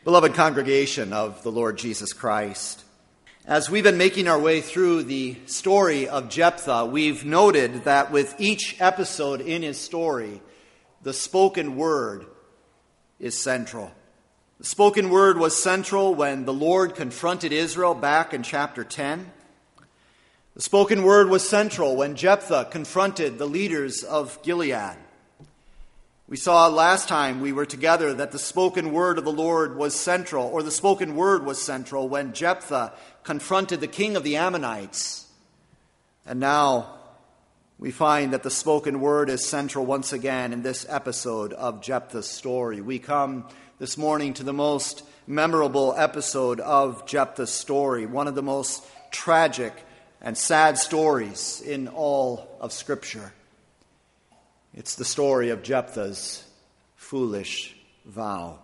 Beloved congregation of the Lord Jesus Christ, as we've been making our way through the story of Jephthah, we've noted that with each episode in his story, the spoken word is central. The spoken word was central when the Lord confronted Israel back in chapter 10. The spoken word was central when Jephthah confronted the leaders of Gilead. We saw last time we were together that the spoken word of the Lord was central, or the spoken word was central when Jephthah confronted the king of the Ammonites. And now we find that the spoken word is central once again in this episode of Jephthah's story. We come this morning to the most memorable episode of Jephthah's story, one of the most tragic and sad stories in all of Scripture. It's the story of Jephthah's foolish vow.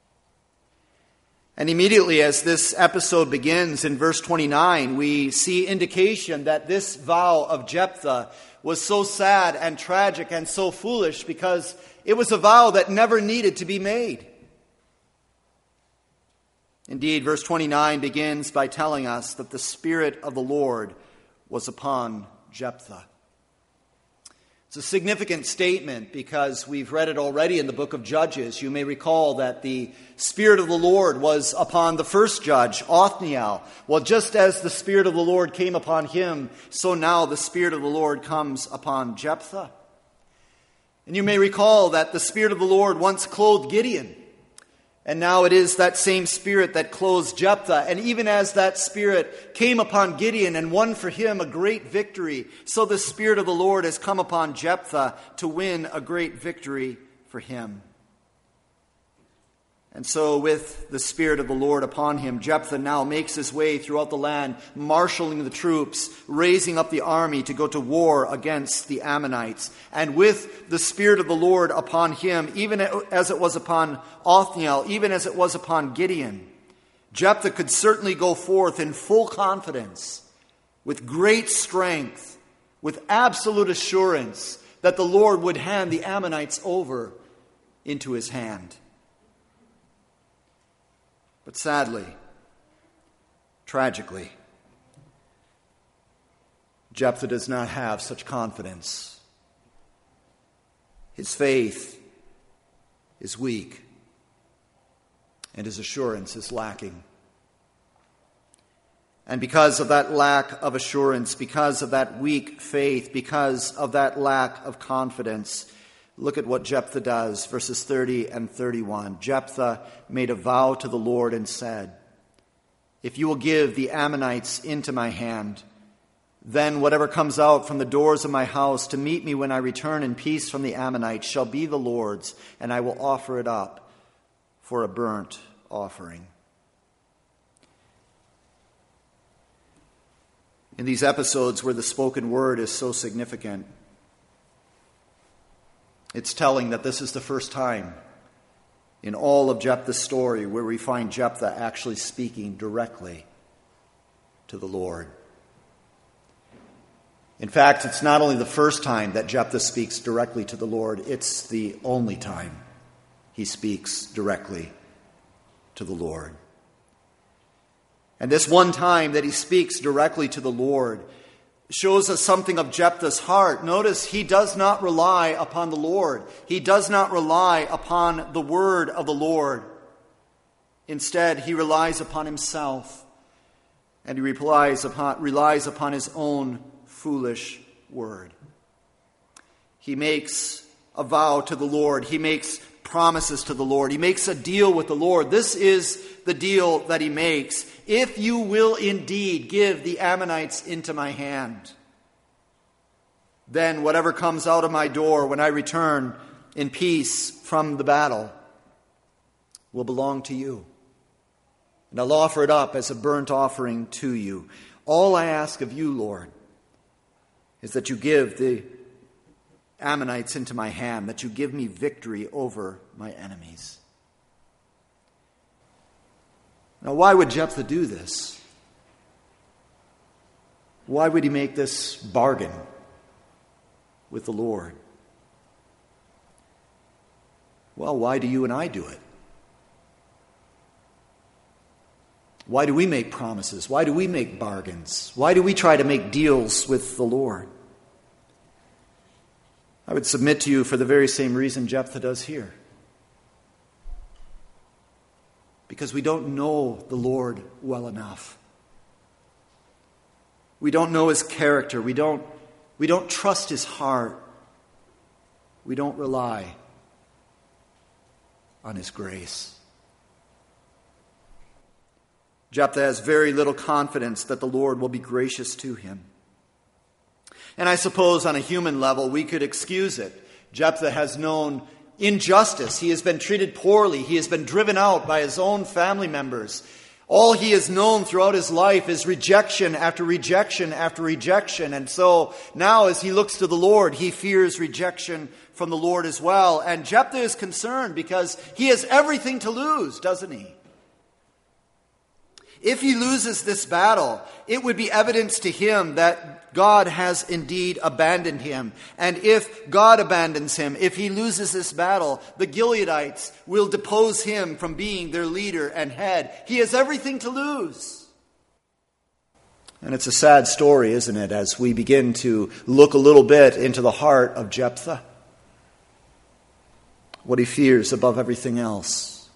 And immediately as this episode begins in verse 29, we see indication that this vow of Jephthah was so sad and tragic and so foolish because it was a vow that never needed to be made. Indeed, verse 29 begins by telling us that the Spirit of the Lord was upon Jephthah. It's a significant statement because we've read it already in the book of Judges. You may recall that the Spirit of the Lord was upon the first judge, Othniel. Well, just as the Spirit of the Lord came upon him, so now the Spirit of the Lord comes upon Jephthah. And you may recall that the Spirit of the Lord once clothed Gideon. And now it is that same Spirit that clothes Jephthah. And even as that Spirit came upon Gideon and won for him a great victory, so the Spirit of the Lord has come upon Jephthah to win a great victory for him. And so with the Spirit of the Lord upon him, Jephthah now makes his way throughout the land, marshaling the troops, raising up the army to go to war against the Ammonites. And with the Spirit of the Lord upon him, even as it was upon Othniel, even as it was upon Gideon, Jephthah could certainly go forth in full confidence, with great strength, with absolute assurance that the Lord would hand the Ammonites over into his hand. But sadly, tragically, Jephthah does not have such confidence. His faith is weak, and his assurance is lacking. And because of that lack of assurance, because of that weak faith, because of that lack of confidence, look at what Jephthah does, verses 30 and 31. Jephthah made a vow to the Lord and said, "If you will give the Ammonites into my hand, then whatever comes out from the doors of my house to meet me when I return in peace from the Ammonites shall be the Lord's, and I will offer it up for a burnt offering." In these episodes where the spoken word is so significant, it's telling that this is the first time in all of Jephthah's story where we find Jephthah actually speaking directly to the Lord. In fact, it's not only the first time that Jephthah speaks directly to the Lord, it's the only time he speaks directly to the Lord. And this one time that he speaks directly to the Lord shows us something of Jephthah's heart. Notice he does not rely upon the Lord. He does not rely upon the word of the Lord. Instead, he relies upon himself, and he relies upon his own foolish word. He makes a vow to the Lord. He makes promises to the Lord. He makes a deal with the Lord. This is the deal that he makes. If you will indeed give the Ammonites into my hand, then whatever comes out of my door when I return in peace from the battle will belong to you. And I'll offer it up as a burnt offering to you. All I ask of you, Lord, is that you give the Ammonites into my hand, that you give me victory over my enemies. Now, why would Jephthah do this? Why would he make this bargain with the Lord? Well, why do you and I do it? Why do we make promises? Why do we make bargains? Why do we try to make deals with the Lord? I would submit to you for the very same reason Jephthah does here. Because we don't know the Lord well enough. We don't know his character. We don't trust his heart. We don't rely on his grace. Jephthah has very little confidence that the Lord will be gracious to him. And I suppose on a human level we could excuse it. Jephthah has known injustice. He has been treated poorly. He has been driven out by his own family members. All he has known throughout his life is rejection after rejection after rejection. And so now as he looks to the Lord, he fears rejection from the Lord as well. And Jephthah is concerned because he has everything to lose, doesn't he? If he loses this battle, it would be evidence to him that God has indeed abandoned him. And if God abandons him, if he loses this battle, the Gileadites will depose him from being their leader and head. He has everything to lose. And it's a sad story, isn't it, as we begin to look a little bit into the heart of Jephthah. What he fears above everything else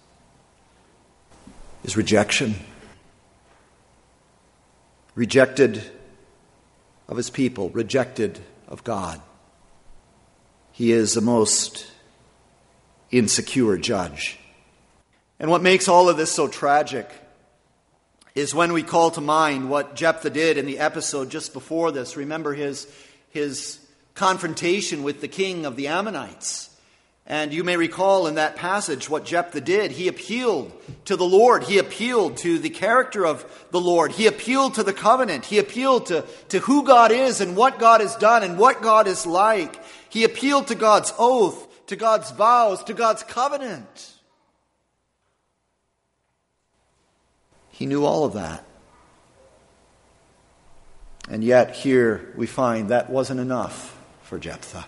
is rejection. Rejected of his people, rejected of God. He is the most insecure judge. And what makes all of this so tragic is when we call to mind what Jephthah did in the episode just before this. Remember his confrontation with the king of the Ammonites. And you may recall in that passage what Jephthah did. He appealed to the Lord. He appealed to the character of the Lord. He appealed to the covenant. He appealed to who God is and what God has done and what God is like. He appealed to God's oath, to God's vows, to God's covenant. He knew all of that. And yet here we find that wasn't enough for Jephthah.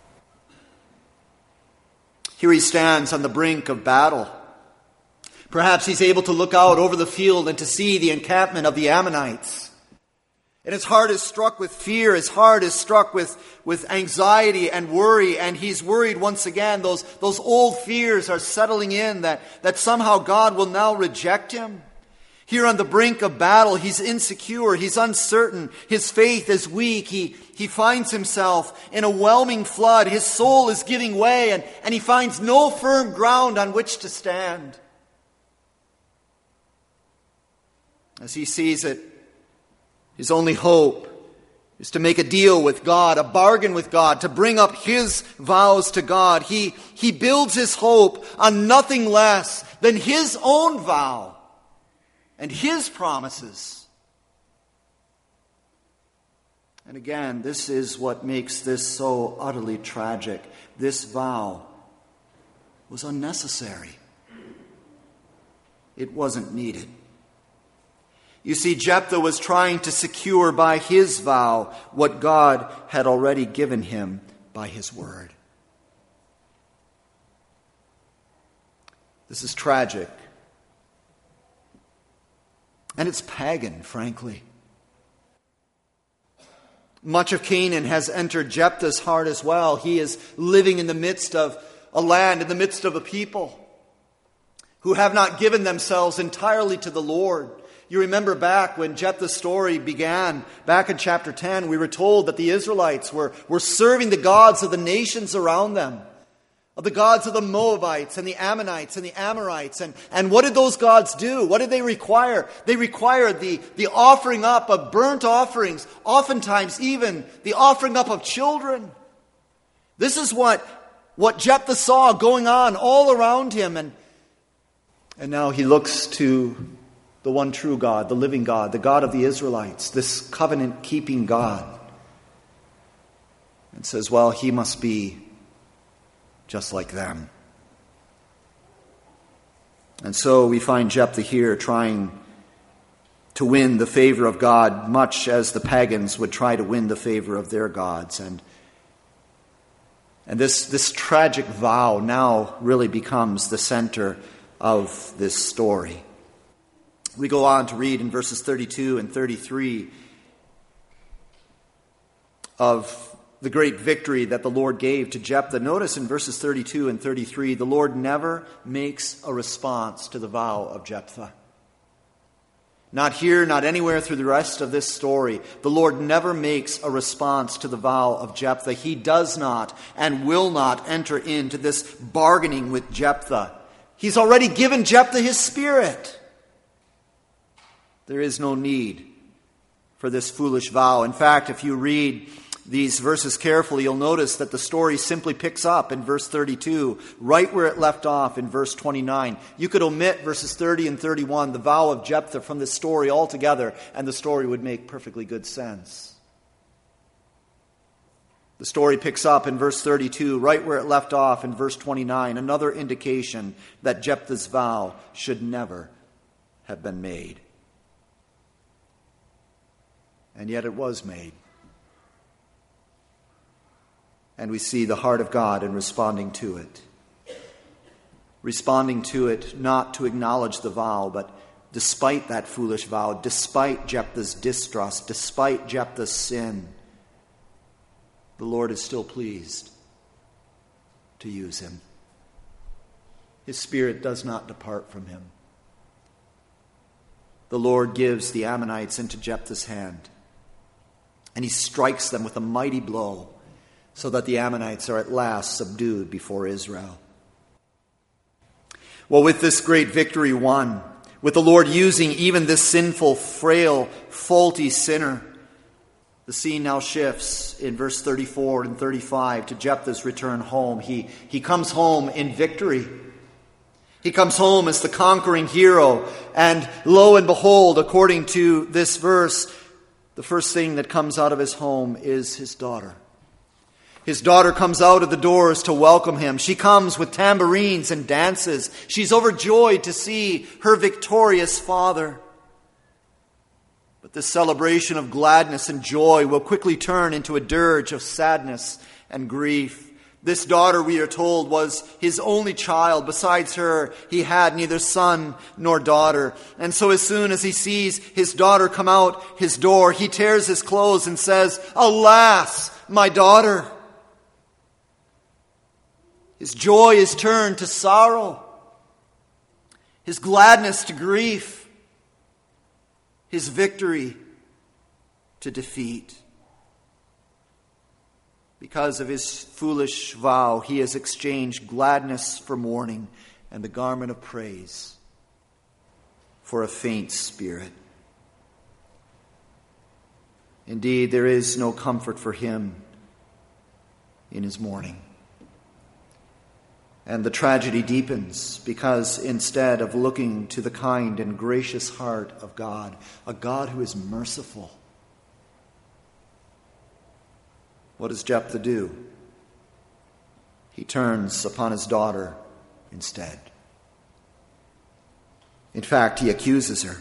Here he stands on the brink of battle. Perhaps he's able to look out over the field and to see the encampment of the Ammonites. And his heart is struck with fear. His heart is struck with anxiety and worry. And he's worried once again. Those old fears are settling in that somehow God will now reject him. Here on the brink of battle, he's insecure, he's uncertain, his faith is weak, he finds himself in a whelming flood, his soul is giving way, and he finds no firm ground on which to stand. As he sees it, his only hope is to make a deal with God, a bargain with God, to bring up his vows to God. He builds his hope on nothing less than his own vow and his promises. And again, this is what makes this so utterly tragic. This vow was unnecessary. It wasn't needed. You see, Jephthah was trying to secure by his vow what God had already given him by his word. This is tragic. And it's pagan, frankly. Much of Canaan has entered Jephthah's heart as well. He is living in the midst of a land, in the midst of a people who have not given themselves entirely to the Lord. You remember back when Jephthah's story began, back in chapter 10, we were told that the Israelites were serving the gods of the nations around them, of the gods of the Moabites and the Ammonites and the Amorites. And what did those gods do? What did they require? They required the offering up of burnt offerings, oftentimes even the offering up of children. This is what Jephthah saw going on all around him. And now he looks to the one true God, the living God, the God of the Israelites, this covenant-keeping God, and says, well, he must be just like them. And so we find Jephthah here trying to win the favor of God, much as the pagans would try to win the favor of their gods. And this tragic vow now really becomes the center of this story. We go on to read in verses 32 and 33 of the great victory that the Lord gave to Jephthah. Notice in verses 32 and 33, the Lord never makes a response to the vow of Jephthah. Not here, not anywhere through the rest of this story. The Lord never makes a response to the vow of Jephthah. He does not and will not enter into this bargaining with Jephthah. He's already given Jephthah his spirit. There is no need for this foolish vow. In fact, if you read these verses carefully, you'll notice that the story simply picks up in verse 32, right where it left off in verse 29. You could omit verses 30 and 31, the vow of Jephthah, from this story altogether, and the story would make perfectly good sense. The story picks up in verse 32, right where it left off in verse 29, another indication that Jephthah's vow should never have been made. And yet it was made. And we see the heart of God in responding to it. Responding to it not to acknowledge the vow, but despite that foolish vow, despite Jephthah's distrust, despite Jephthah's sin, the Lord is still pleased to use him. His spirit does not depart from him. The Lord gives the Ammonites into Jephthah's hand, and he strikes them with a mighty blow, so that the Ammonites are at last subdued before Israel. Well, with this great victory won, with the Lord using even this sinful, frail, faulty sinner, the scene now shifts in verse 34 and 35 to Jephthah's return home. He comes home in victory. He comes home as the conquering hero. And lo and behold, according to this verse, the first thing that comes out of his home is his daughter. His daughter comes out of the doors to welcome him. She comes with tambourines and dances. She's overjoyed to see her victorious father. But this celebration of gladness and joy will quickly turn into a dirge of sadness and grief. This daughter, we are told, was his only child. Besides her, he had neither son nor daughter. And so as soon as he sees his daughter come out his door, he tears his clothes and says, "Alas, my daughter!" His joy is turned to sorrow, his gladness to grief, his victory to defeat. Because of his foolish vow, he has exchanged gladness for mourning and the garment of praise for a faint spirit. Indeed, there is no comfort for him in his mourning. And the tragedy deepens because instead of looking to the kind and gracious heart of God, a God who is merciful, what does Jephthah do? He turns upon his daughter instead. In fact, he accuses her.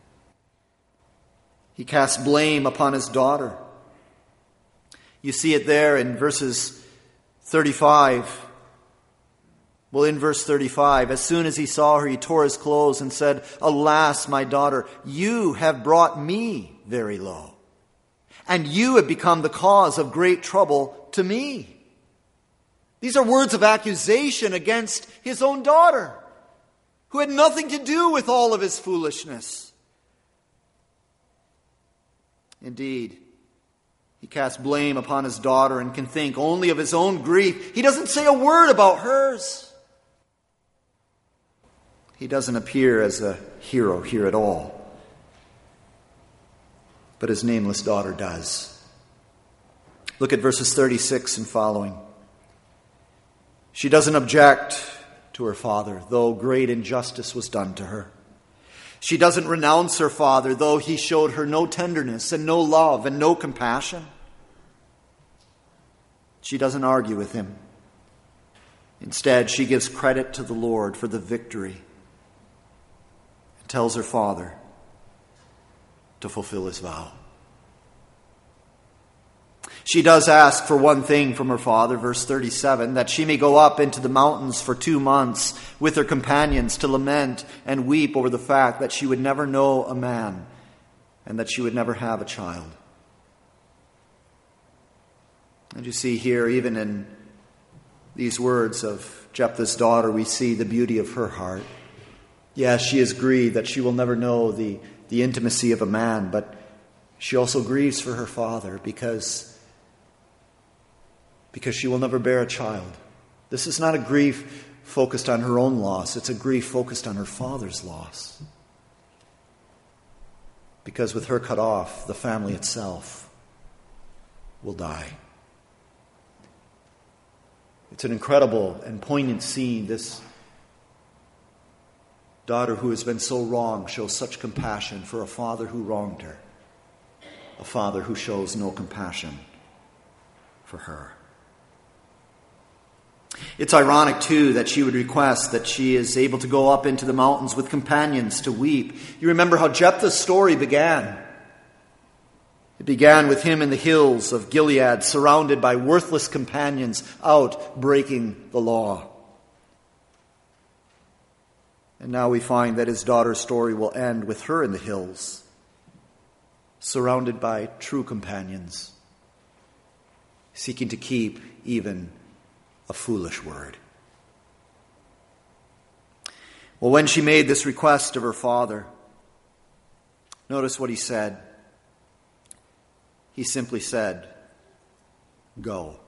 He casts blame upon his daughter. You see it there in verses 35. Well, in verse 35, as soon as he saw her, he tore his clothes and said, "Alas, my daughter, you have brought me very low, and you have become the cause of great trouble to me." These are words of accusation against his own daughter, who had nothing to do with all of his foolishness. Indeed, he casts blame upon his daughter and can think only of his own grief. He doesn't say a word about hers. He doesn't appear as a hero here at all. But his nameless daughter does. Look at verses 36 and following. She doesn't object to her father, though great injustice was done to her. She doesn't renounce her father, though he showed her no tenderness and no love and no compassion. She doesn't argue with him. Instead, she gives credit to the Lord for the victory and tells her father to fulfill his vow. She does ask for one thing from her father, verse 37, that she may go up into the mountains for 2 months with her companions to lament and weep over the fact that she would never know a man and that she would never have a child. And you see here, even in these words of Jephthah's daughter, we see the beauty of her heart. Yes, she is grieved that she will never know the intimacy of a man, but she also grieves for her father because she will never bear a child. This is not a grief focused on her own loss. It's a grief focused on her father's loss. Because with her cut off, the family itself will die. It's an incredible and poignant scene. This daughter who has been so wronged shows such compassion for a father who wronged her. A father who shows no compassion for her. It's ironic, too, that she would request that she is able to go up into the mountains with companions to weep. You remember how Jephthah's story began. It began with him in the hills of Gilead, surrounded by worthless companions out breaking the law. And now we find that his daughter's story will end with her in the hills, surrounded by true companions, seeking to keep even a foolish word. Well, when she made this request of her father, notice what he said. He simply said, "Go."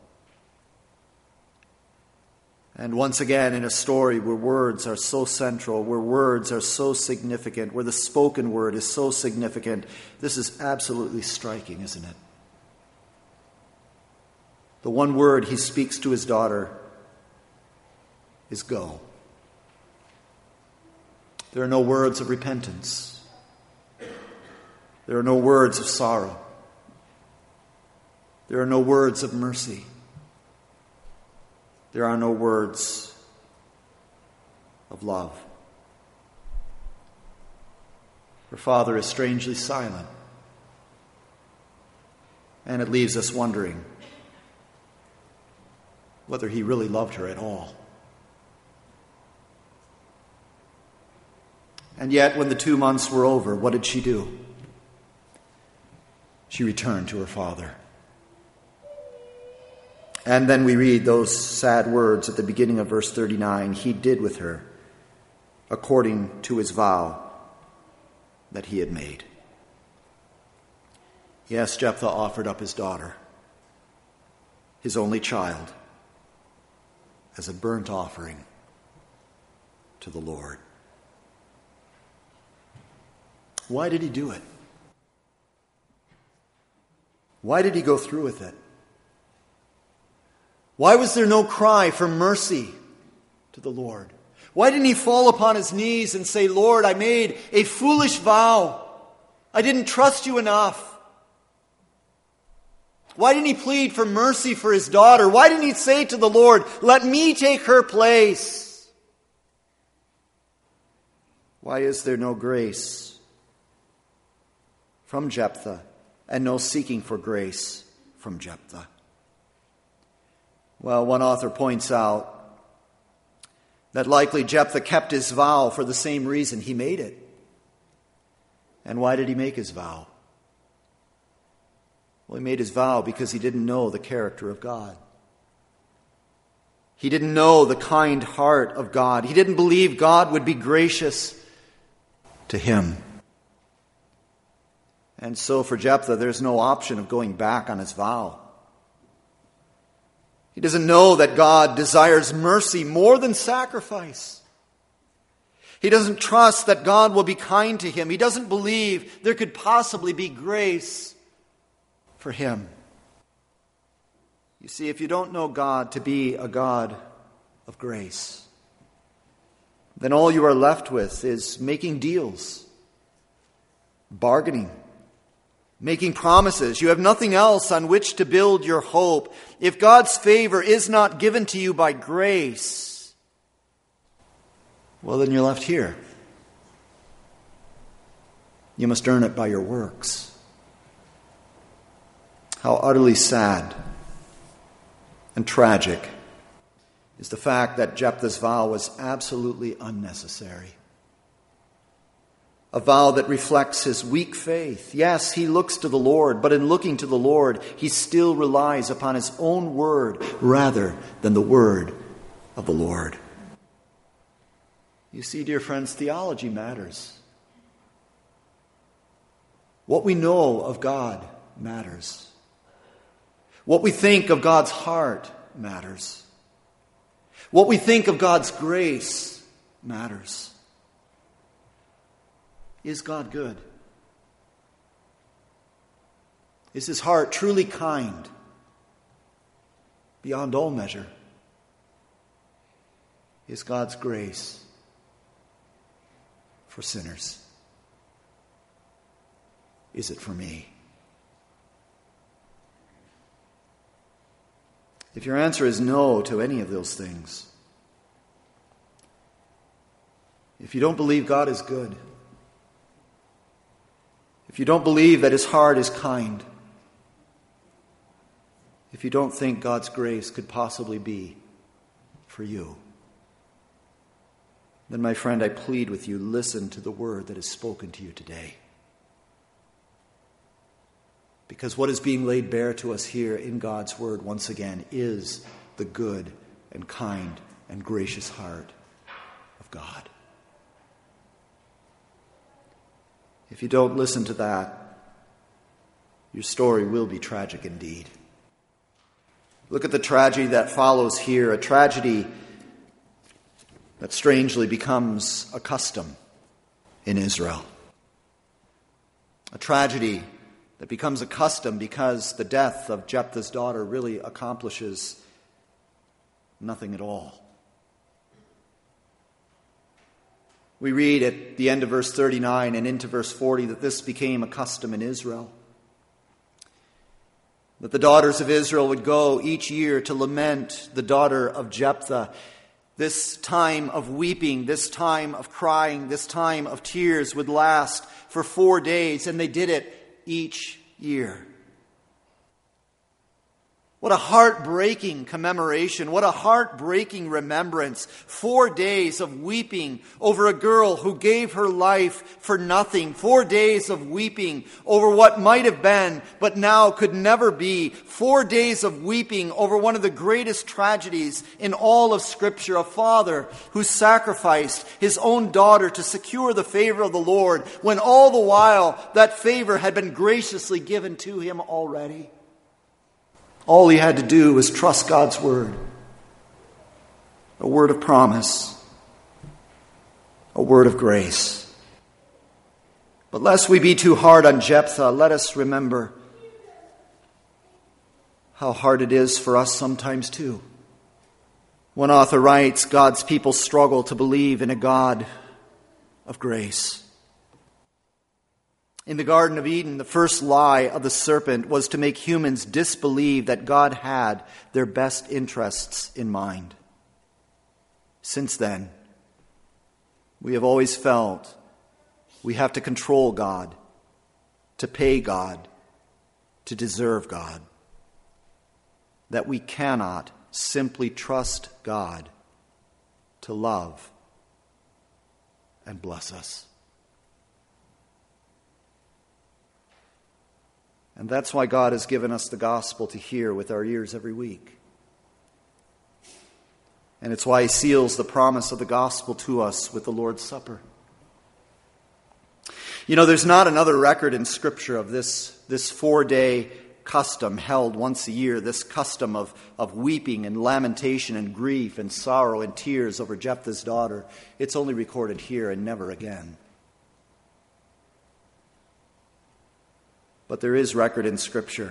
And once again, in a story where words are so central, where words are so significant, where the spoken word is so significant, this is absolutely striking, isn't it? The one word he speaks to his daughter is "go." There are no words of repentance. There are no words of sorrow. There are no words of mercy. There are no words of love. Her father is strangely silent, and it leaves us wondering whether he really loved her at all. And yet, when the 2 months were over, what did she do? She returned to her father. And then we read those sad words at the beginning of verse 39. He did with her according to his vow that he had made. Yes, Jephthah offered up his daughter, his only child, as a burnt offering to the Lord. Why did he do it? Why did he go through with it? Why was there no cry for mercy to the Lord? Why didn't he fall upon his knees and say, "Lord, I made a foolish vow. I didn't trust you enough"? Why didn't he plead for mercy for his daughter? Why didn't he say to the Lord, "Let me take her place"? Why is there no grace from Jephthah and no seeking for grace from Jephthah? Well, one author points out that likely Jephthah kept his vow for the same reason he made it. And why did he make his vow? Well, he made his vow because he didn't know the character of God. He didn't know the kind heart of God. He didn't believe God would be gracious to him. And so for Jephthah, there's no option of going back on his vow. He doesn't know that God desires mercy more than sacrifice. He doesn't trust that God will be kind to him. He doesn't believe there could possibly be grace for him. You see, if you don't know God to be a God of grace, then all you are left with is making deals, bargaining, making promises. You have nothing else on which to build your hope. If God's favor is not given to you by grace, well, then you're left here. You must earn it by your works. How utterly sad and tragic is the fact that Jephthah's vow was absolutely unnecessary. A vow that reflects his weak faith. Yes, he looks to the Lord, but in looking to the Lord, he still relies upon his own word rather than the word of the Lord. You see, dear friends, theology matters. What we know of God matters. What we think of God's heart matters. What we think of God's grace matters. Is God good? Is his heart truly kind beyond all measure? Is God's grace for sinners? Is it for me? If your answer is no to any of those things, if you don't believe God is good, if you don't believe that his heart is kind, if you don't think God's grace could possibly be for you, then, my friend, I plead with you, listen to the word that is spoken to you today. Because what is being laid bare to us here in God's word, once again, is the good and kind and gracious heart of God. If you don't listen to that, your story will be tragic indeed. Look at the tragedy that follows here, a tragedy that strangely becomes a custom in Israel. A tragedy that becomes a custom because the death of Jephthah's daughter really accomplishes nothing at all. We read at the end of verse 39 and into verse 40 that this became a custom in Israel. That the daughters of Israel would go each year to lament the daughter of Jephthah. This time of weeping, this time of crying, this time of tears would last for 4 days, and they did it each year. What a heartbreaking commemoration. What a heartbreaking remembrance. 4 days of weeping over a girl who gave her life for nothing. 4 days of weeping over what might have been, but now could never be. 4 days of weeping over one of the greatest tragedies in all of Scripture. A father who sacrificed his own daughter to secure the favor of the Lord, when all the while that favor had been graciously given to him already. All he had to do was trust God's word. A word of promise. A word of grace. But lest we be too hard on Jephthah, let us remember how hard it is for us sometimes too. One author writes, God's people struggle to believe in a God of grace. In the Garden of Eden, the first lie of the serpent was to make humans disbelieve that God had their best interests in mind. Since then, we have always felt we have to control God, to pay God, to deserve God. That we cannot simply trust God to love and bless us. And that's why God has given us the gospel to hear with our ears every week. And it's why he seals the promise of the gospel to us with the Lord's Supper. You know, there's not another record in Scripture of this 4-day custom held once a year, this custom of weeping and lamentation and grief and sorrow and tears over Jephthah's daughter. It's only recorded here and never again. But there is record in Scripture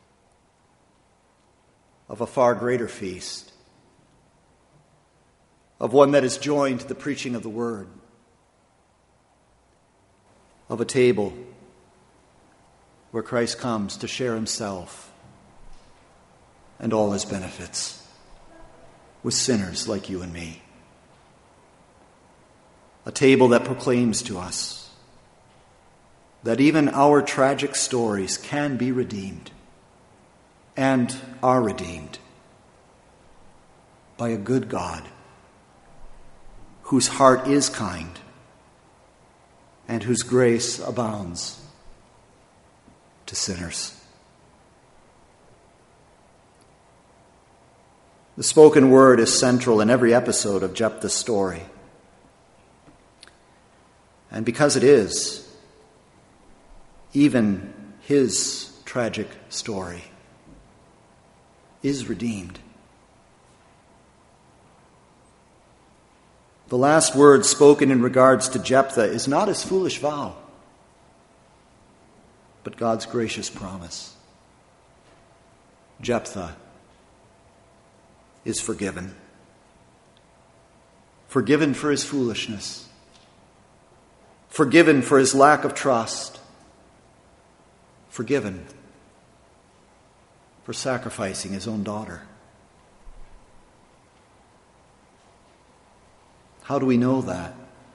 of a far greater feast, of one that is joined to the preaching of the Word, of a table where Christ comes to share himself and all his benefits with sinners like you and me. A table that proclaims to us that even our tragic stories can be redeemed and are redeemed by a good God whose heart is kind and whose grace abounds to sinners. The spoken word is central in every episode of Jephthah's story. And because it is, even his tragic story is redeemed. The last word spoken in regards to Jephthah is not his foolish vow, but God's gracious promise. Jephthah is forgiven. Forgiven for his foolishness. Forgiven for his lack of trust. Forgiven for sacrificing his own daughter. How do we know that?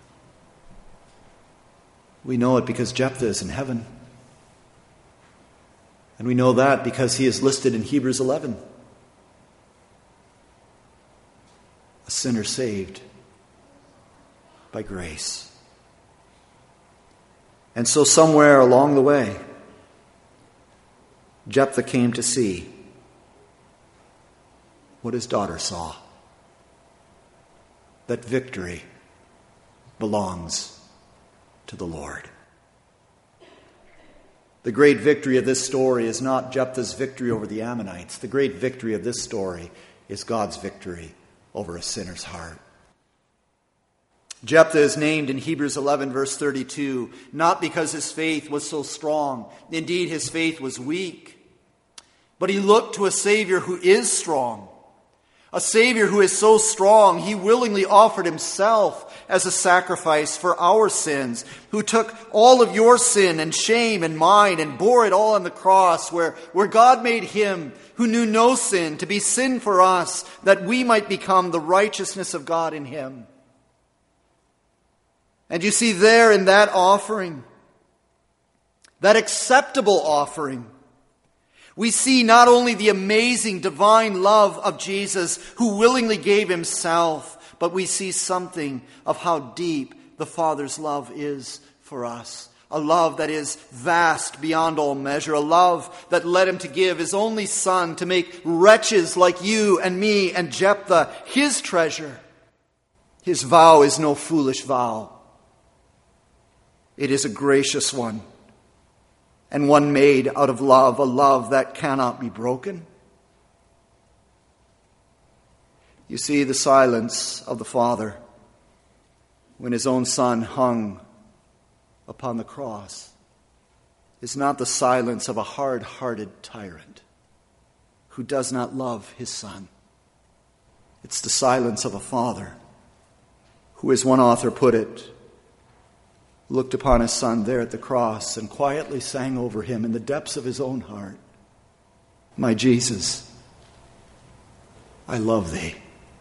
We know it because Jephthah is in heaven. And we know that because he is listed in Hebrews 11. A sinner saved by grace. And so somewhere along the way, Jephthah came to see what his daughter saw. That victory belongs to the Lord. The great victory of this story is not Jephthah's victory over the Ammonites. The great victory of this story is God's victory over a sinner's heart. Jephthah is named in Hebrews 11 verse 32, not because his faith was so strong. Indeed, his faith was weak. But he looked to a Savior who is strong. A Savior who is so strong, he willingly offered himself as a sacrifice for our sins, who took all of your sin and shame and mine and bore it all on the cross, where God made him who knew no sin to be sin for us, that we might become the righteousness of God in him. And you see there in that offering, that acceptable offering, we see not only the amazing divine love of Jesus who willingly gave himself, but we see something of how deep the Father's love is for us. A love that is vast beyond all measure. A love that led him to give his only Son to make wretches like you and me and Jephthah his treasure. His vow is no foolish vow. It is a gracious one. And one made out of love, a love that cannot be broken. You see the silence of the Father when his own Son hung upon the cross is not the silence of a hard-hearted tyrant who does not love his Son. It's the silence of a Father who, as one author put it, looked upon his Son there at the cross and quietly sang over him in the depths of his own heart, "My Jesus, I love thee.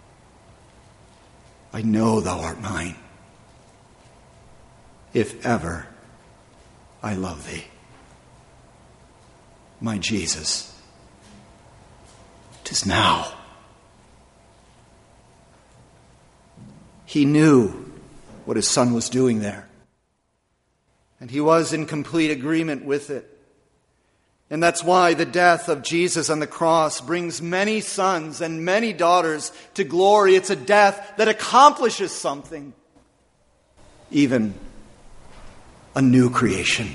I know thou art mine. If ever I love thee. My Jesus, 'tis now." He knew what his Son was doing there. And he was in complete agreement with it. And that's why the death of Jesus on the cross brings many sons and many daughters to glory. It's a death that accomplishes something. Even a new creation.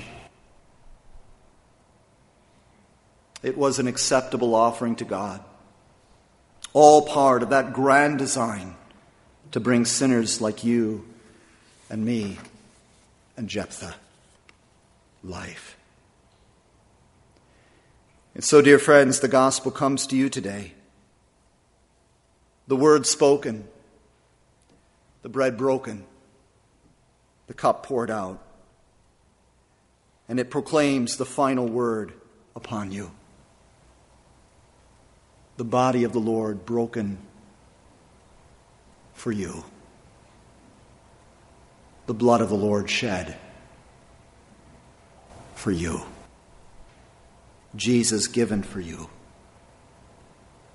It was an acceptable offering to God. All part of that grand design to bring sinners like you and me and Jephthah life. And so, dear friends, the gospel comes to you today. The word spoken, the bread broken, the cup poured out, and it proclaims the final word upon you. The body of the Lord broken for you. The blood of the Lord shed for you. Jesus given for you.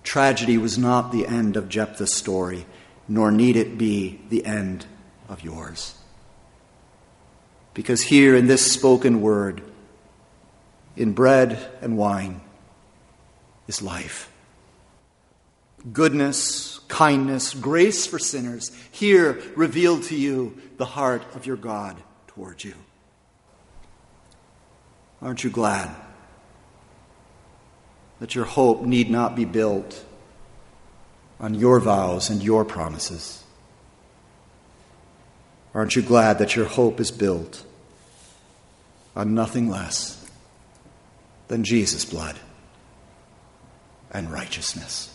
Tragedy was not the end of Jephthah's story, nor need it be the end of yours. Because here in this spoken word, in bread and wine, is life. Goodness, kindness, grace for sinners, here revealed to you the heart of your God toward you. Aren't you glad that your hope need not be built on your vows and your promises? Aren't you glad that your hope is built on nothing less than Jesus' blood and righteousness?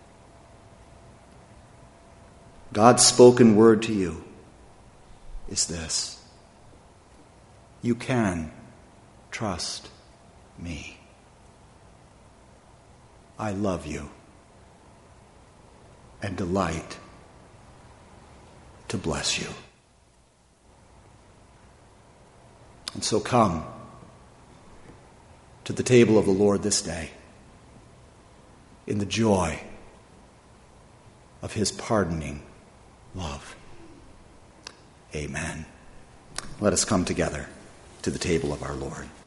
God's spoken word to you is this: you can trust me. I love you and delight to bless you. And so come to the table of the Lord this day in the joy of his pardoning love. Amen. Let us come together to the table of our Lord.